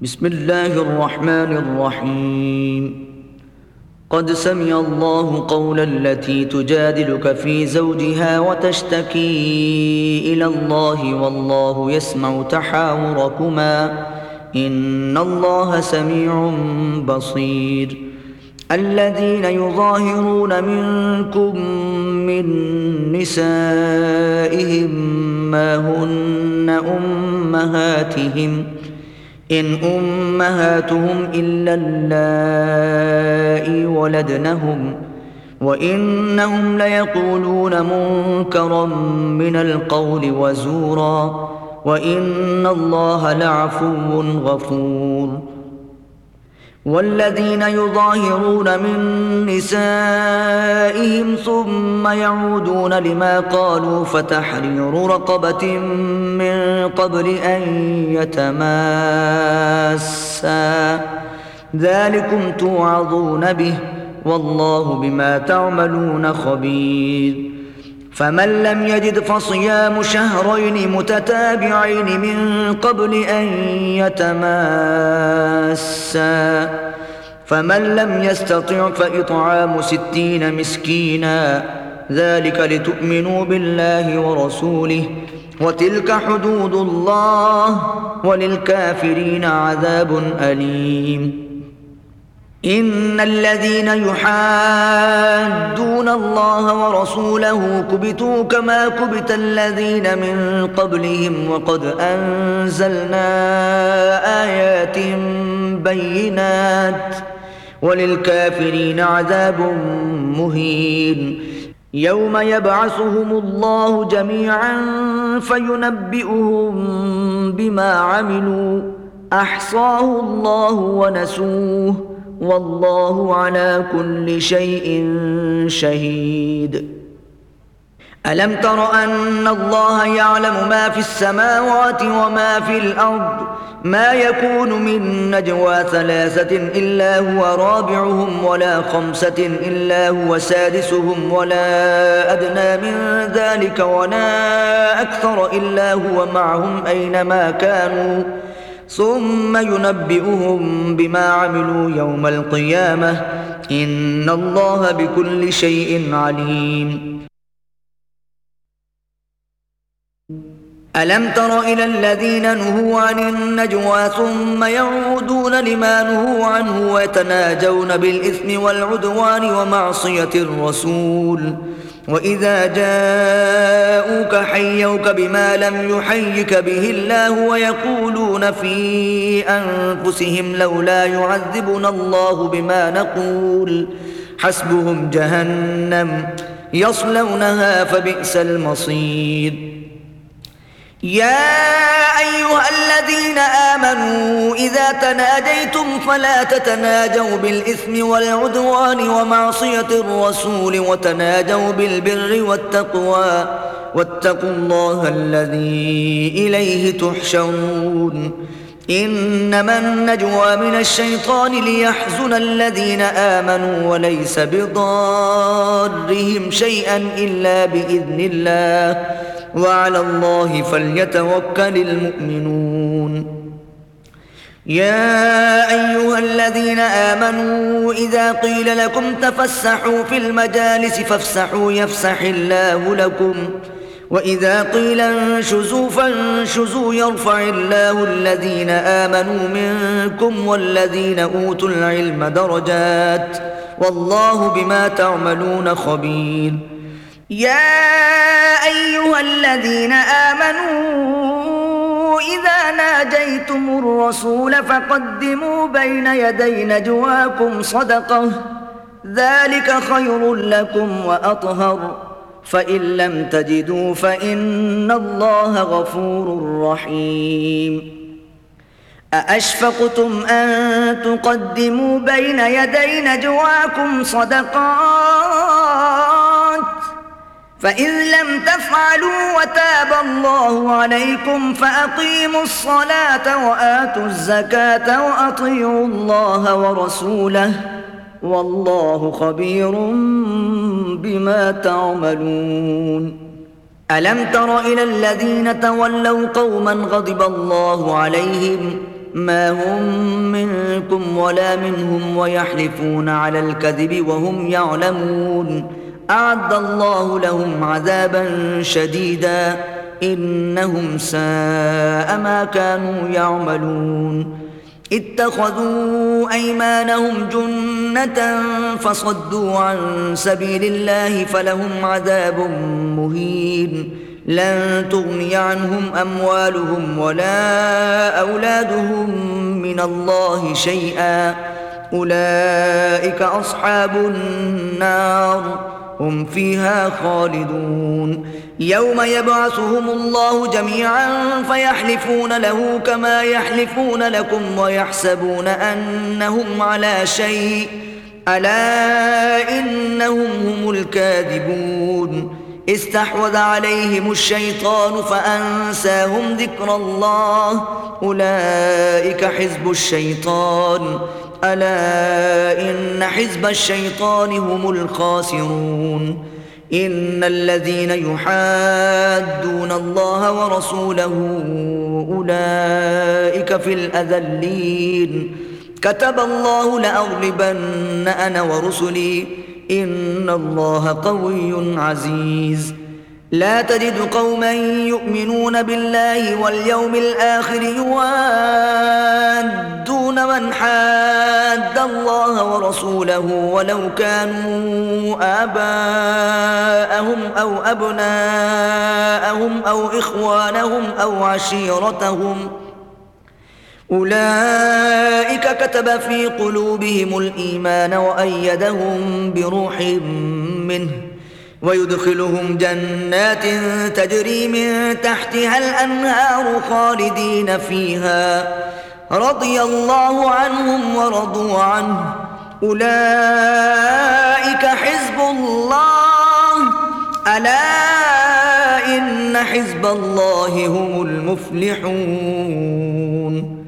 بسم الله الرحمن الرحيم. قد سمع الله قول التي تجادلك في زوجها وتشتكي إلى الله والله يسمع تحاوركما إن الله سميع بصير. الذين يظاهرون منكم من نسائهم ما هن أمهاتهم إن أمهاتهم إلا اللائي ولدنهم وإنهم ليقولون منكرا من القول وزورا وإن الله لعفو غفور. والذين يظاهرون من نسائهم ثم يعودون لما قالوا فتحرير رقبة من قبل أن يتماسا ذلكم توعظون به والله بما تعملون خبير. فمن لم يجد فصيام شهرين متتابعين من قبل أن يتماسا فمن لم يستطع فإطعام 60 مسكينا ذلك لتؤمنوا بالله ورسوله وتلك حدود الله وللكافرين عذاب أليم. إن الذين يحادون الله ورسوله كبتوا كما كبت الذين من قبلهم وقد أنزلنا آيات بينات وللكافرين عذاب مهين. يوم يبعثهم الله جميعا فينبئهم بما عملوا أحصاه الله ونسوه والله على كل شيء شهيد. ألم تر أن الله يعلم ما في السماوات وما في الأرض ما يكون من نجوى 3 إلا هو رابعهم ولا 5 إلا هو سادسهم ولا أدنى من ذلك ولا أكثر إلا هو معهم أينما كانوا ثم ينبئهم بما عملوا يوم القيامة إن الله بكل شيء عليم. ألم تر إلى الذين نهوا عن النجوى ثم يعودون لما نهوا عنه ويتناجون بالإثم والعدوان ومعصية الرسول وإذا جاءوك حيوك بما لم يحيك به الله ويقولون في أنفسهم لولا يعذبنا الله بما نقول حسبهم جهنم يصلونها فبئس المصير. يا أيها الذين آمنوا إذا تناجيتم فلا تتناجوا بالإثم والعدوان ومعصية الرسول وتناجوا بالبر والتقوى واتقوا الله الذي إليه تحشرون. إنما النجوى من الشيطان ليحزن الذين آمنوا وليس بضارهم شيئا إلا بإذن الله وعلى الله فليتوكل المؤمنون. يا أيها الذين آمنوا إذا قيل لكم تفسحوا في المجالس فافسحوا يفسح الله لكم وإذا قيل انشزوا فانشزوا يرفع الله الذين آمنوا منكم والذين أوتوا العلم درجات والله بما تعملون خبير. يا أيها الذين آمنوا إذا ناجيتم الرسول فقدموا بين يدي نجواكم صدقة ذلك خير لكم وأطهر فإن لم تجدوا فإن الله غفور رحيم. أأشفقتم أن تقدموا بين يدي نجواكم صدقات فإذ لم تفعلوا وتاب الله عليكم فأقيموا الصلاة وآتوا الزكاة وأطيعوا الله ورسوله والله خبير بما تعملون. ألم تر إلى الذين تولوا قوما غضب الله عليهم ما هم منكم ولا منهم ويحلفون على الكذب وهم يعلمون أعد الله لهم عذابا شديدا إنهم ساء ما كانوا يعملون اتخذوا أيمانهم جنة فصدوا عن سبيل الله فلهم عذاب مهين لن تغني عنهم أموالهم ولا أولادهم من الله شيئا أولئك أصحاب النار هم فيها خالدون يوم يبعثهم الله جميعا فيحلفون له كما يحلفون لكم ويحسبون أنهم على شيء ألا إنهم هم الكاذبون استحوذ عليهم الشيطان فأنساهم ذكر الله أولئك حزب الشيطان ألا إن حزب الشيطان هم الخاسرون إن الذين يحادون الله ورسوله أولئك في الأذلين كتب الله لأغلبن أنا ورسلي إن الله قوي عزيز لا تجد قوما يؤمنون بالله واليوم الآخر يوادون من حاد الله ورسوله ولو كانوا آباءهم أو أبناءهم أو إخوانهم أو عشيرتهم أولئك كتب في قلوبهم الإيمان وأيدهم بروح منه ويدخلهم جنات تجري من تحتها الأنهار خالدين فيها رضي الله عنهم ورضوا عنه أولئك حزب الله ألا إن حزب الله هم المفلحون